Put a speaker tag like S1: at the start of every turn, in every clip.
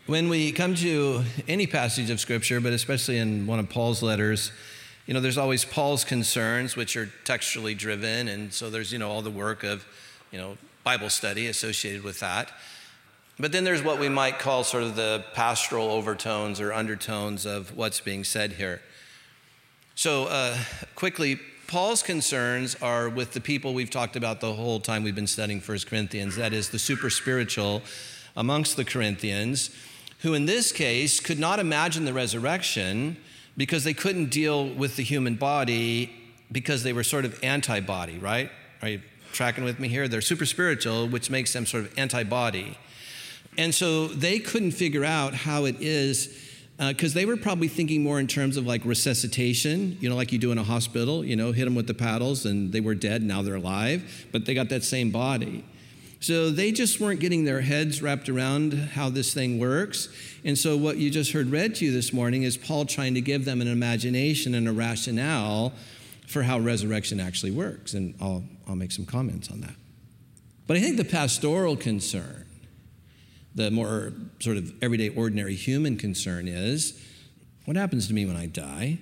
S1: When we come to any passage of Scripture, but especially in one of Paul's letters, there's always Paul's concerns, which are textually driven, and so there's, all the work of, Bible study associated with that. But then there's what we might call sort of the pastoral overtones or undertones of what's being said here. So quickly, Paul's concerns are with the people we've talked about the whole time we've been studying 1 Corinthians, that is the super spiritual amongst the Corinthians, who in this case could not imagine the resurrection because they couldn't deal with the human body because they were sort of anti-body, right? Are you tracking with me here? They're super spiritual, which makes them sort of anti-body. And so they couldn't figure out how it is, because they were probably thinking more in terms of like resuscitation, like you do in a hospital, hit them with the paddles and they were dead, now they're alive, but they got that same body. So they just weren't getting their heads wrapped around how this thing works. And so what you just heard read to you this morning is Paul trying to give them an imagination and a rationale for how resurrection actually works. And I'll make some comments on that. But I think the pastoral concern, the more sort of everyday, ordinary human concern is, what happens to me when I die?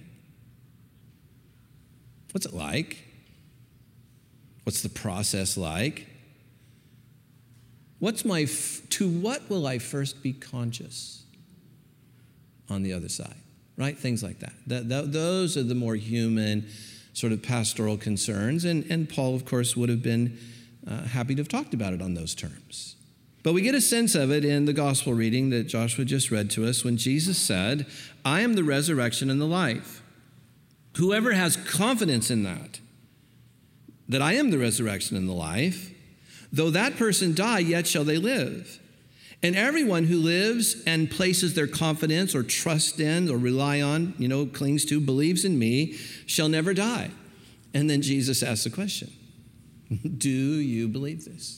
S1: What's it like? What's the process like? To what will I first be conscious on the other side, right? Things like that. Those are the more human sort of pastoral concerns, and Paul, of course, would have been happy to have talked about it on those terms. But we get a sense of it in the gospel reading that Joshua just read to us when Jesus said, I am the resurrection and the life. Whoever has confidence in that I am the resurrection and the life, though that person die, yet shall they live. And everyone who lives and places their confidence or trust in or rely on, clings to, believes in me, shall never die. And then Jesus asks the question, do you believe this?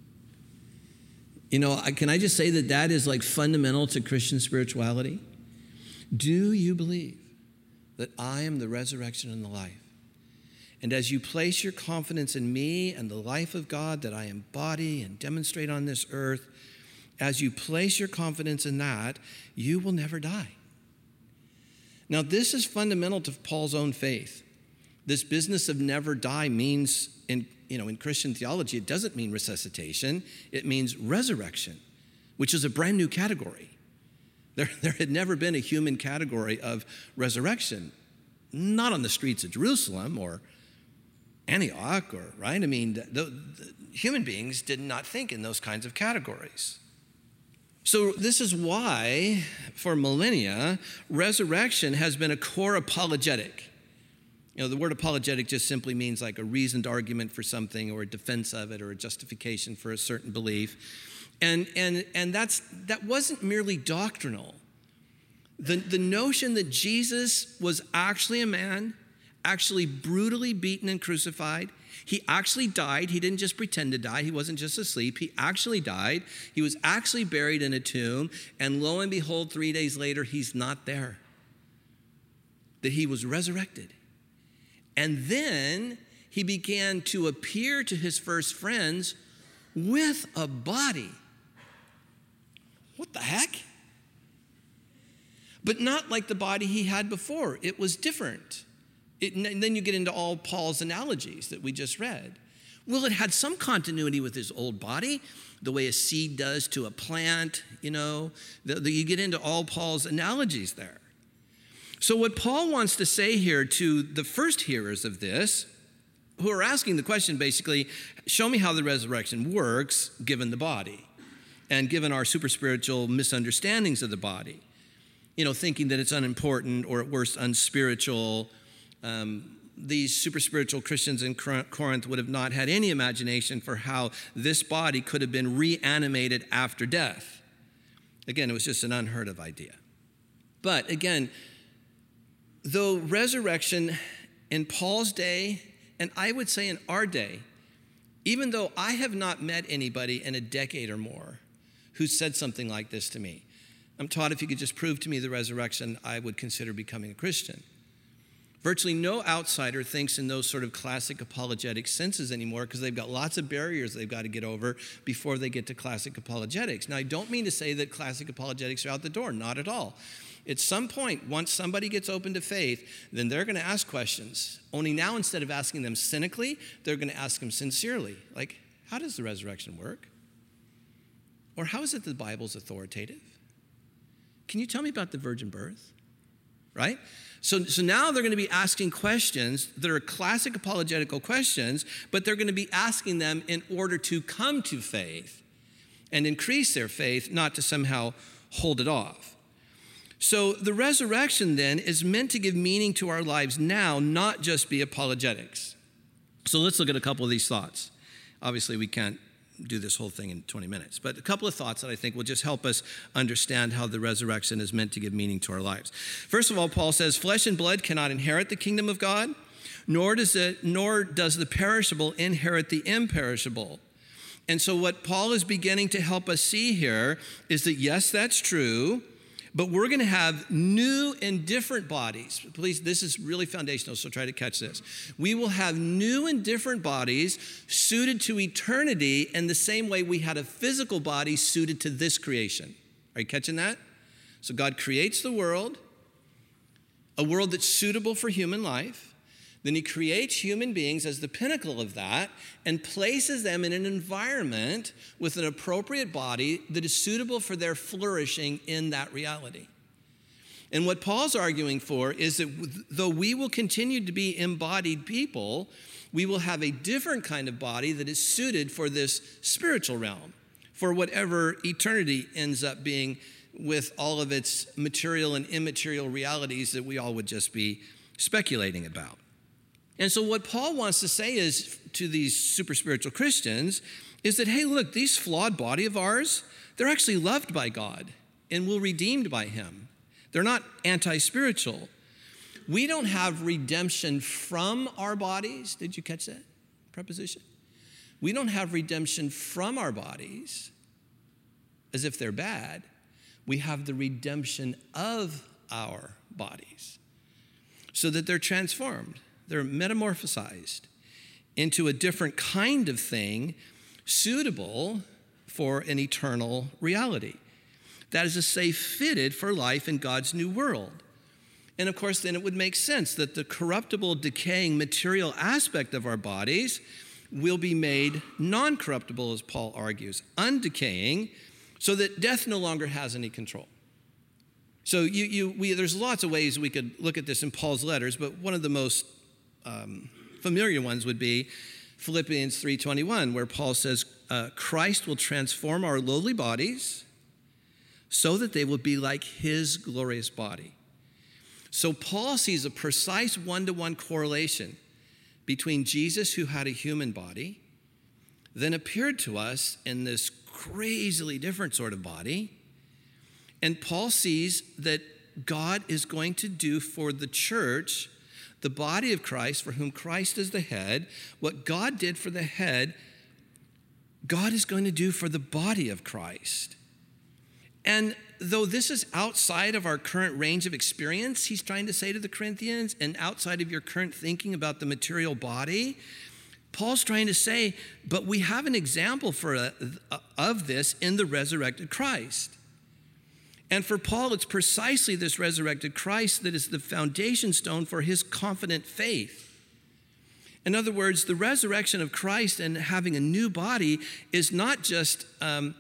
S1: Can I just say that is like fundamental to Christian spirituality? Do you believe that I am the resurrection and the life? And as you place your confidence in me and the life of God that I embody and demonstrate on this earth, as you place your confidence in that, you will never die. Now, this is fundamental to Paul's own faith. This business of never die means, in Christian theology, it doesn't mean resuscitation. It means resurrection, which is a brand new category. There had never been a human category of resurrection, not on the streets of Jerusalem or Antioch, right? The human beings did not think in those kinds of categories. So this is why, for millennia, resurrection has been a core apologetic. The word apologetic just simply means like a reasoned argument for something or a defense of it or a justification for a certain belief. And that wasn't merely doctrinal. The notion that Jesus was actually a man, actually brutally beaten and crucified. He actually died. He didn't just pretend to die. He wasn't just asleep. He actually died. He was actually buried in a tomb. And lo and behold, 3 days later, he's not there. That he was resurrected. And then he began to appear to his first friends with a body. What the heck? But not like the body he had before. It was different. And then you get into all Paul's analogies that we just read. Well, it had some continuity with his old body, the way a seed does to a plant, you get into all Paul's analogies there. So what Paul wants to say here to the first hearers of this, who are asking the question basically, show me how the resurrection works given the body and given our super spiritual misunderstandings of the body, thinking that it's unimportant or at worst unspiritual. These super spiritual Christians in Corinth would have not had any imagination for how this body could have been reanimated after death. Again, it was just an unheard of idea. But again, though resurrection in Paul's day, and I would say in our day, even though I have not met anybody in a decade or more who said something like this to me, I'm taught if you could just prove to me the resurrection, I would consider becoming a Christian. Virtually no outsider thinks in those sort of classic apologetic senses anymore because they've got lots of barriers they've got to get over before they get to classic apologetics. Now, I don't mean to say that classic apologetics are out the door, not at all. At some point, once somebody gets open to faith, then they're going to ask questions. Only now, instead of asking them cynically, they're going to ask them sincerely. Like, how does the resurrection work? Or how is it the Bible's authoritative? Can you tell me about the virgin birth? Right? So now they're going to be asking questions that are classic apologetical questions, but they're going to be asking them in order to come to faith and increase their faith, not to somehow hold it off. So the resurrection then is meant to give meaning to our lives now, not just be apologetics. So let's look at a couple of these thoughts. Obviously, we can't do this whole thing in 20 minutes. But a couple of thoughts that I think will just help us understand how the resurrection is meant to give meaning to our lives. First of all, Paul says, flesh and blood cannot inherit the kingdom of God, nor does the perishable inherit the imperishable. And so what Paul is beginning to help us see here is that, yes, that's true, but we're going to have new and different bodies. Please, this is really foundational, so try to catch this. We will have new and different bodies suited to eternity in the same way we had a physical body suited to this creation. Are you catching that? So God creates the world, a world that's suitable for human life. Then he creates human beings as the pinnacle of that and places them in an environment with an appropriate body that is suitable for their flourishing in that reality. And what Paul's arguing for is that though we will continue to be embodied people, we will have a different kind of body that is suited for this spiritual realm, for whatever eternity ends up being with all of its material and immaterial realities that we all would just be speculating about. And so what Paul wants to say is to these super spiritual Christians is that, hey, look, these flawed body of ours, they're actually loved by God and will redeemed by him. They're not anti-spiritual. We don't have redemption from our bodies. Did you catch that preposition? We don't have redemption from our bodies as if they're bad. We have the redemption of our bodies so that they're transformed. They're metamorphosized into a different kind of thing suitable for an eternal reality. That is to say, fitted for life in God's new world. And of course, then it would make sense that the corruptible, decaying material aspect of our bodies will be made non-corruptible, as Paul argues, undecaying, so that death no longer has any control. So there's lots of ways we could look at this in Paul's letters, but one of the most familiar ones would be Philippians 3:21, where Paul says, Christ will transform our lowly bodies so that they will be like his glorious body. So Paul sees a precise one-to-one correlation between Jesus, who had a human body, then appeared to us in this crazily different sort of body. And Paul sees that God is going to do for the church, the body of Christ, for whom Christ is the head, what God did for the head, God is going to do for the body of Christ. And though this is outside of our current range of experience, he's trying to say to the Corinthians, and outside of your current thinking about the material body, Paul's trying to say, but we have an example of this in the resurrected Christ. And for Paul, it's precisely this resurrected Christ that is the foundation stone for his confident faith. In other words, the resurrection of Christ and having a new body is not just an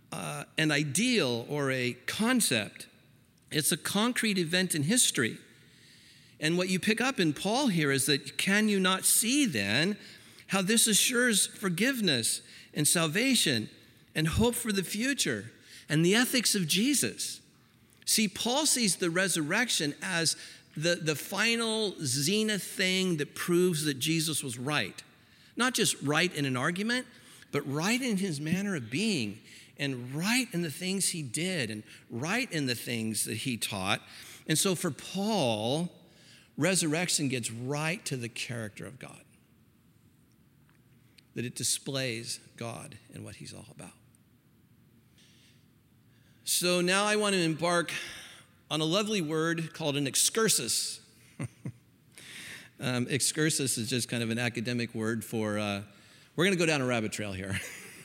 S1: ideal or a concept. It's a concrete event in history. And what you pick up in Paul here is that, can you not see then how this assures forgiveness and salvation and hope for the future and the ethics of Jesus? See, Paul sees the resurrection as the final zenith thing that proves that Jesus was right. Not just right in an argument, but right in his manner of being, and right in the things he did, and right in the things that he taught. And so for Paul, resurrection gets right to the character of God, that it displays God and what he's all about. So now I want to embark on a lovely word called an excursus. Excursus is just kind of an academic word for, we're going to go down a rabbit trail here.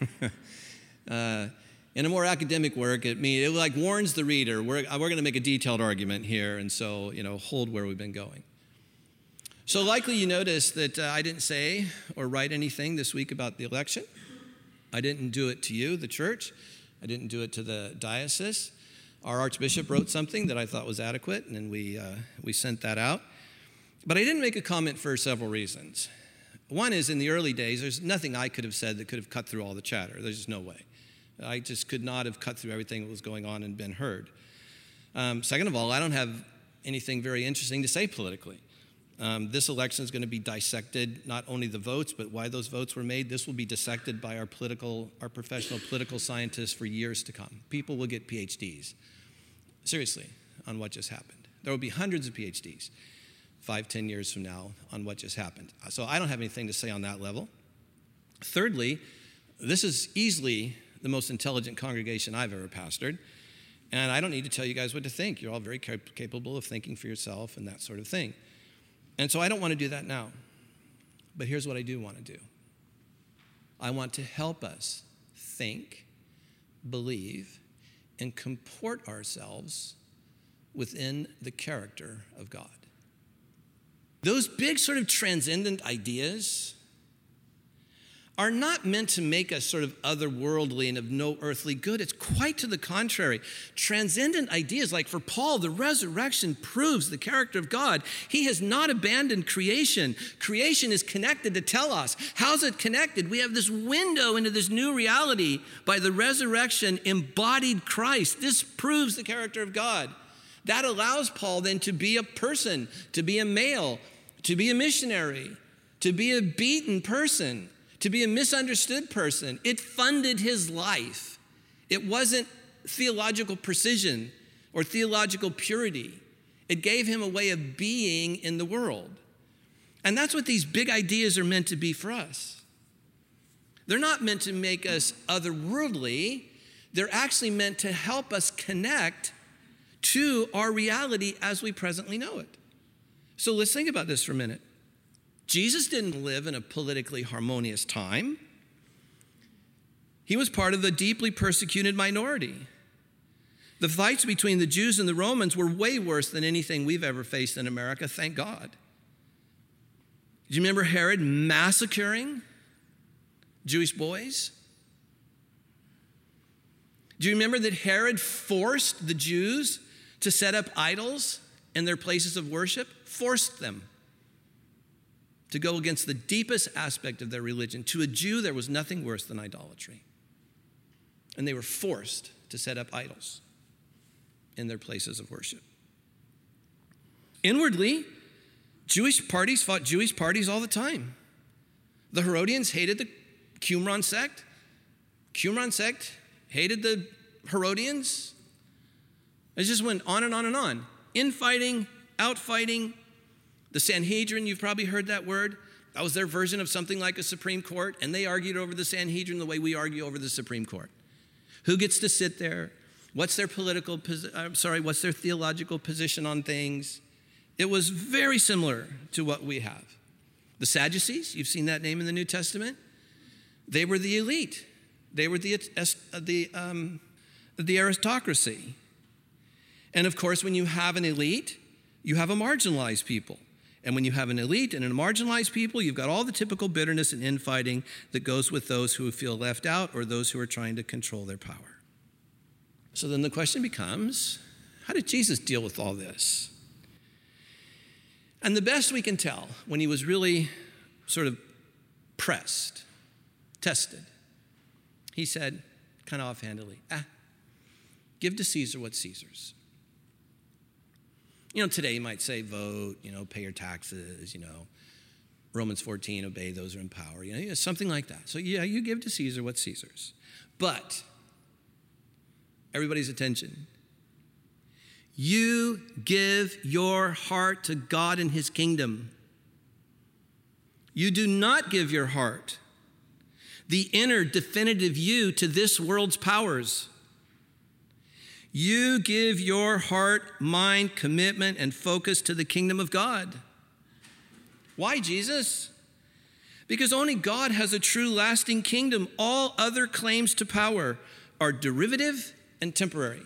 S1: In a more academic work, it like warns the reader, we're going to make a detailed argument here, and so, hold where we've been going. So likely you noticed that I didn't say or write anything this week about the election. I didn't do it to you, the church. I didn't do it to the diocese. Our archbishop wrote something that I thought was adequate, and we sent that out. But I didn't make a comment for several reasons. One is, in the early days, there's nothing I could have said that could have cut through all the chatter. There's just no way. I just could not have cut through everything that was going on and been heard. Second of all, I don't have anything very interesting to say politically. This election is going to be dissected, not only the votes, but why those votes were made. This will be dissected by our professional political scientists for years to come. People will get PhDs, seriously, on what just happened. There will be hundreds of PhDs 5-10 years from now on what just happened. So I don't have anything to say on that level. Thirdly, this is easily the most intelligent congregation I've ever pastored, and I don't need to tell you guys what to think. You're all very capable of thinking for yourself and that sort of thing. And so I don't want to do that now. But here's what I do want to do. I want to help us think, believe, and comport ourselves within the character of God. Those big sort of transcendent ideas are not meant to make us sort of otherworldly and of no earthly good. It's quite to the contrary. Transcendent ideas, like for Paul, the resurrection proves the character of God. He has not abandoned creation. Creation is connected to telos. How's it connected? We have this window into this new reality by the resurrection embodied Christ. This proves the character of God. That allows Paul then to be a person, to be a male, to be a missionary, to be a beaten person, to be a misunderstood person. It funded his life. It wasn't theological precision or theological purity. It gave him a way of being in the world. And that's what these big ideas are meant to be for us. They're not meant to make us otherworldly. They're actually meant to help us connect to our reality as we presently know it. So let's think about this for a minute. Jesus didn't live in a politically harmonious time. He was part of a deeply persecuted minority. The fights between the Jews and the Romans were way worse than anything we've ever faced in America, thank God. Do you remember Herod massacring Jewish boys? Do you remember that Herod forced the Jews to set up idols in their places of worship? Forced them to go against the deepest aspect of their religion. To a Jew, there was nothing worse than idolatry. And they were forced to set up idols in their places of worship. Inwardly, Jewish parties fought Jewish parties all the time. The Herodians hated the Qumran sect. Qumran sect hated the Herodians. It just went on and on and on. Infighting, outfighting. The Sanhedrin, you've probably heard that word. That was their version of something like a Supreme Court, and they argued over the Sanhedrin the way we argue over the Supreme Court. Who gets to sit there? What's their what's their theological position on things? It was very similar to what we have. The Sadducees, you've seen that name in the New Testament. They were the elite. They were the aristocracy. And of course, when you have an elite, you have a marginalized people. And when you have an elite and a marginalized people, you've got all the typical bitterness and infighting that goes with those who feel left out or those who are trying to control their power. So then the question becomes, how did Jesus deal with all this? And the best we can tell, when he was really sort of pressed, tested, he said, kind of offhandedly, give to Caesar what's Caesar's. Today you might say vote, pay your taxes, Romans 14, obey those who are in power, something like that. So yeah, you give to Caesar what's Caesar's. But, everybody's attention, you give your heart to God and his kingdom. You do not give your heart, the inner definitive you, to this world's powers. You give your heart, mind, commitment, and focus to the kingdom of God. Why, Jesus? Because only God has a true lasting kingdom. All other claims to power are derivative and temporary.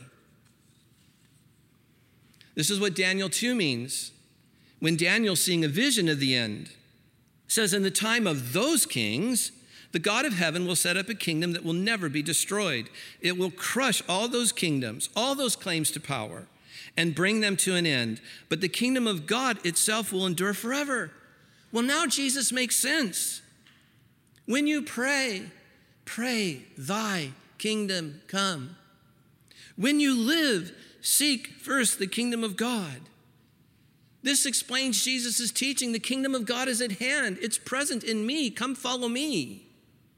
S1: This is what Daniel 2 means when Daniel, seeing a vision of the end, says, in the time of those kings, the God of heaven will set up a kingdom that will never be destroyed. It will crush all those kingdoms, all those claims to power, and bring them to an end. But the kingdom of God itself will endure forever. Well, now Jesus makes sense. When you pray, pray, thy kingdom come. When you live, seek first the kingdom of God. This explains Jesus' teaching. The kingdom of God is at hand. It's present in me. Come follow me.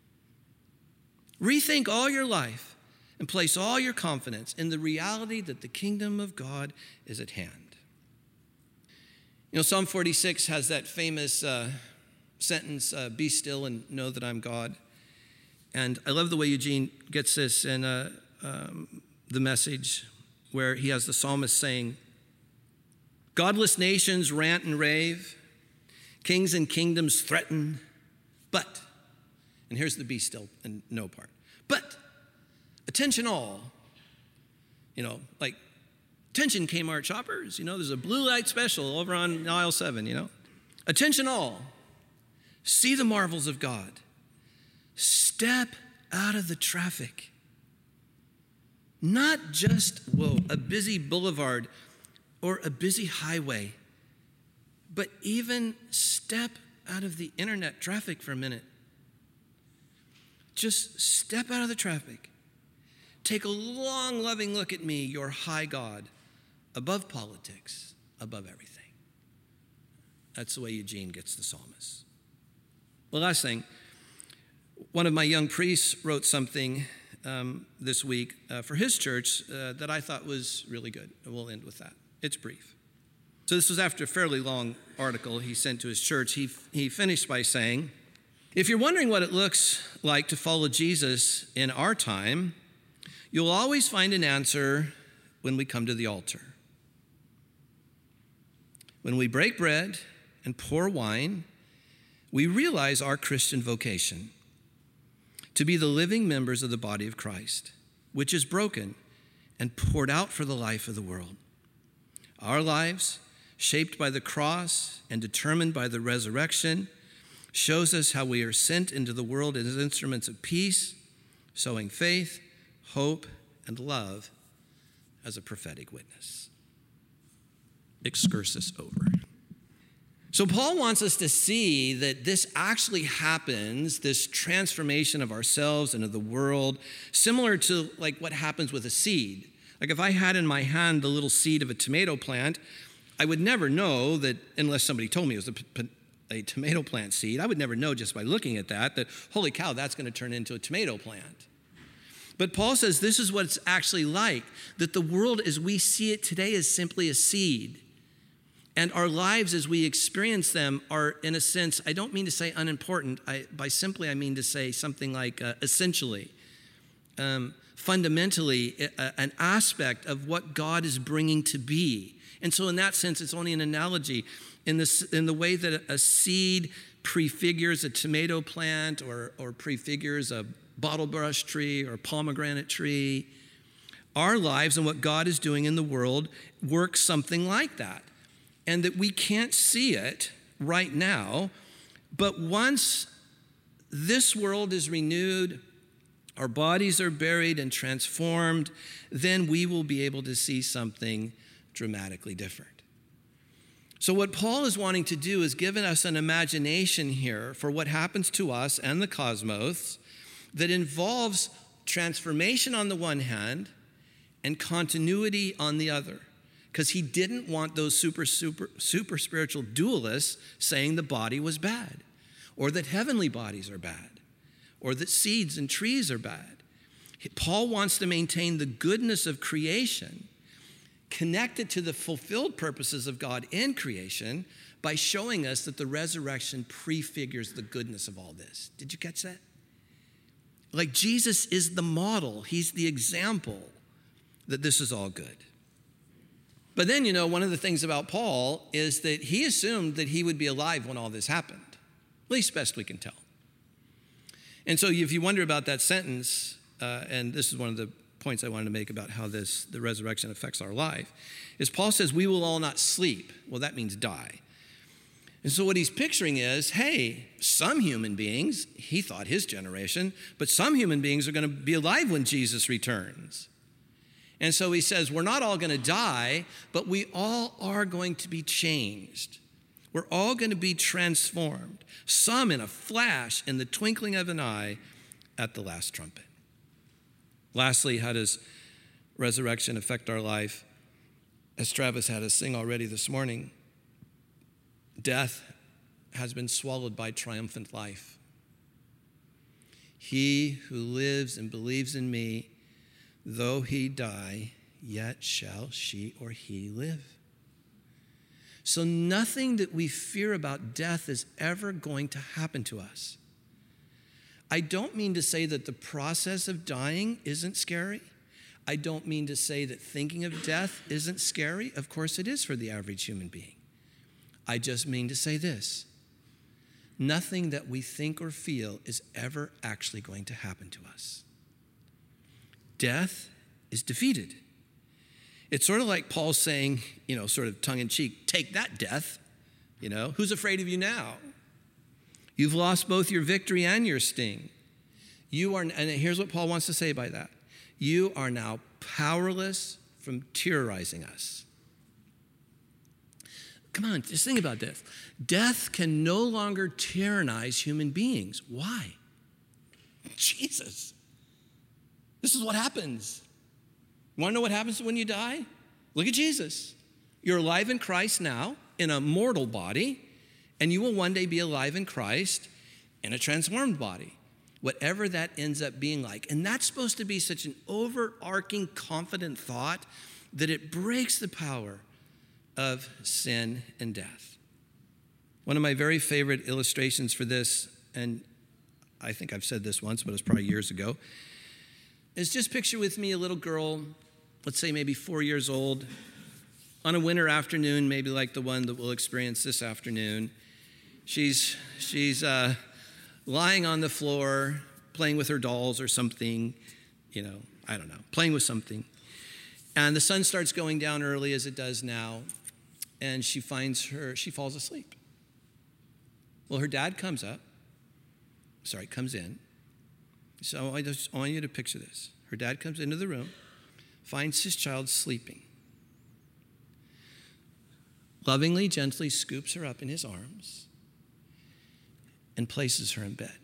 S1: Rethink all your life and place all your confidence in the reality that the kingdom of God is at hand. You know, Psalm 46 has that famous sentence, be still and know that I'm God. And I love the way Eugene gets this in the Message, where he has the psalmist saying, godless nations rant and rave, kings and kingdoms threaten, but, and here's the be still and know part, but attention all, like attention Kmart shoppers, there's a blue light special over on aisle 7, Attention all, see the marvels of God. Step out of the traffic. Not just, a busy boulevard or a busy highway, but even step out of the internet traffic for a minute. Just step out of the traffic. Take a long, loving look at me, your high God, above politics, above everything. That's the way Eugene gets the psalmist. The last thing, one of my young priests wrote something this week for his church that I thought was really good, and we'll end with that. It's brief. So this was after a fairly long article he sent to his church. He finished by saying, if you're wondering what it looks like to follow Jesus in our time, you'll always find an answer when we come to the altar. When we break bread and pour wine, we realize our Christian vocation to be the living members of the body of Christ, which is broken and poured out for the life of the world. Our lives, shaped by the cross and determined by the resurrection, shows us how we are sent into the world as instruments of peace, sowing faith, hope, and love as a prophetic witness. Excursus over. So Paul wants us to see that this actually happens, this transformation of ourselves and of the world, similar to like what happens with a seed. Like if I had in my hand the little seed of a tomato plant, I would never know that, unless somebody told me it was a tomato plant seed, I would never know just by looking at that, holy cow, that's going to turn into a tomato plant. But Paul says this is what it's actually like, that the world as we see it today is simply a seed. And our lives as we experience them are, in a sense, I don't mean to say unimportant. By simply, I mean to say something like essentially, fundamentally, an aspect of what God is bringing to be. And so in that sense, it's only an analogy. In the way that a seed prefigures a tomato plant or prefigures a bottle brush tree or pomegranate tree, our lives and what God is doing in the world work something like that. And that we can't see it right now, but once this world is renewed, our bodies are buried and transformed, then we will be able to see something dramatically different. So what Paul is wanting to do is give us an imagination here for what happens to us and the cosmos that involves transformation on the one hand and continuity on the other. Because he didn't want those super spiritual dualists saying the body was bad, or that heavenly bodies are bad, or that seeds and trees are bad. Paul wants to maintain the goodness of creation, connected to the fulfilled purposes of God in creation, by showing us that the resurrection prefigures the goodness of all this. Did you catch that? Like Jesus is the model. He's the example that this is all good. But then, one of the things about Paul is that he assumed that he would be alive when all this happened, at least best we can tell. And so if you wonder about that sentence, and this is one of the points I wanted to make about how the resurrection affects our life, is Paul says, we will all not sleep. Well, that means die. And so what he's picturing is, hey, some human beings, he thought his generation, but some human beings are going to be alive when Jesus returns. And so he says, we're not all going to die, but we all are going to be changed. We're all going to be transformed, some in a flash, in the twinkling of an eye, at the last trumpet. Lastly, how does resurrection affect our life? As Travis had us sing already this morning, death has been swallowed by triumphant life. He who lives and believes in me, though he die, yet shall she or he live. So nothing that we fear about death is ever going to happen to us. I don't mean to say that the process of dying isn't scary. I don't mean to say that thinking of death isn't scary. Of course it is for the average human being. I just mean to say this: nothing that we think or feel is ever actually going to happen to us. Death is defeated. It's sort of like Paul saying, sort of tongue-in-cheek, take that, death. Who's afraid of you now? You've lost both your victory and your sting. And here's what Paul wants to say by that. You are now powerless from terrorizing us. Come on, just think about this. Death can no longer tyrannize human beings. Why? Jesus. This is what happens. You want to know what happens when you die? Look at Jesus. You're alive in Christ now in a mortal body, and you will one day be alive in Christ in a transformed body, whatever that ends up being like. And that's supposed to be such an overarching, confident thought that it breaks the power of sin and death. One of my very favorite illustrations for this, and I think I've said this once, but it was probably years ago, is just picture with me a little girl, let's say maybe 4 years old, on a winter afternoon, maybe like the one that we'll experience this afternoon. She's lying on the floor, playing with her dolls or something, I don't know, playing with something. And the sun starts going down early as it does now, and she falls asleep. Well, her dad comes in. So I just want you to picture this. Her dad comes into the room, finds his child sleeping, lovingly, gently scoops her up in his arms and places her in bed.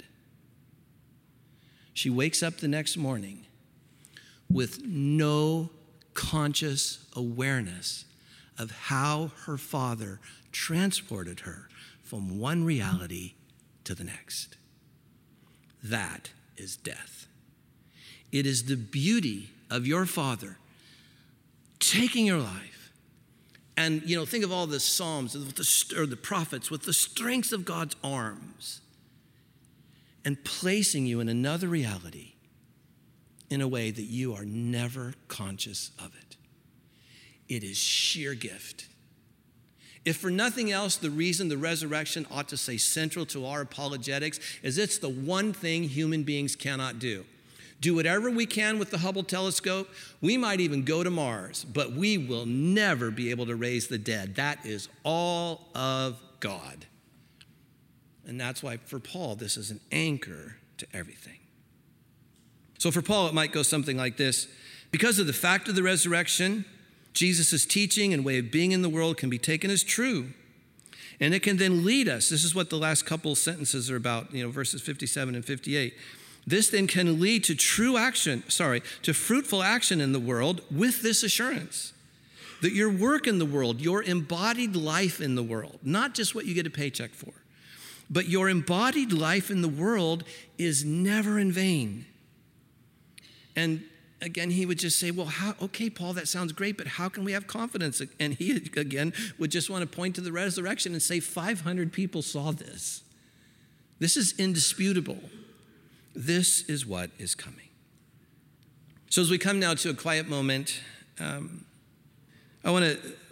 S1: She wakes up the next morning with no conscious awareness of how her father transported her from one reality to the next. That is death. It is the beauty of your Father taking your life. And, think of all the Psalms or the prophets with the strength of God's arms and placing you in another reality in a way that you are never conscious of it. It is sheer gift. If for nothing else, the reason the resurrection ought to stay central to our apologetics is it's the one thing human beings cannot do. Do whatever we can with the Hubble telescope. We might even go to Mars, but we will never be able to raise the dead. That is all of God. And that's why for Paul, this is an anchor to everything. So for Paul, it might go something like this. Because of the fact of the resurrection, Jesus' teaching and way of being in the world can be taken as true. And it can then lead us. This is what the last couple sentences are about, verses 57 and 58. This then can lead to to fruitful action in the world with this assurance that your work in the world, your embodied life in the world, not just what you get a paycheck for, but your embodied life in the world is never in vain. And again, he would just say, well, okay, Paul, that sounds great, but how can we have confidence? And he, again, would just want to point to the resurrection and say 500 people saw this. This is indisputable. This is what is coming. So as we come now to a quiet moment, I want to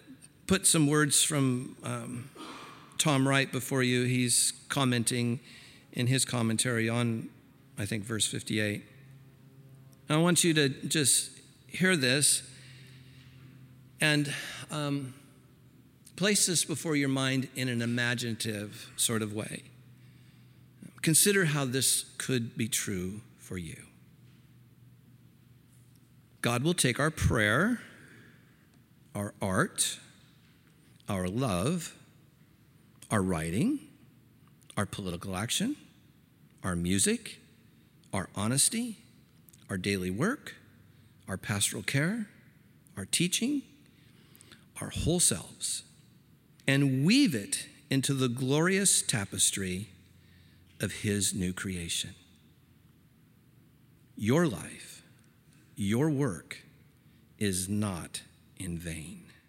S1: put some words from Tom Wright before you. He's commenting in his commentary on, I think, verse 58. And I want you to just hear this and place this before your mind in an imaginative sort of way. Consider how this could be true for you. God will take our prayer, our art, our love, our writing, our political action, our music, our honesty, our daily work, our pastoral care, our teaching, our whole selves, and weave it into the glorious tapestry of his new creation. Your life, your work is not in vain.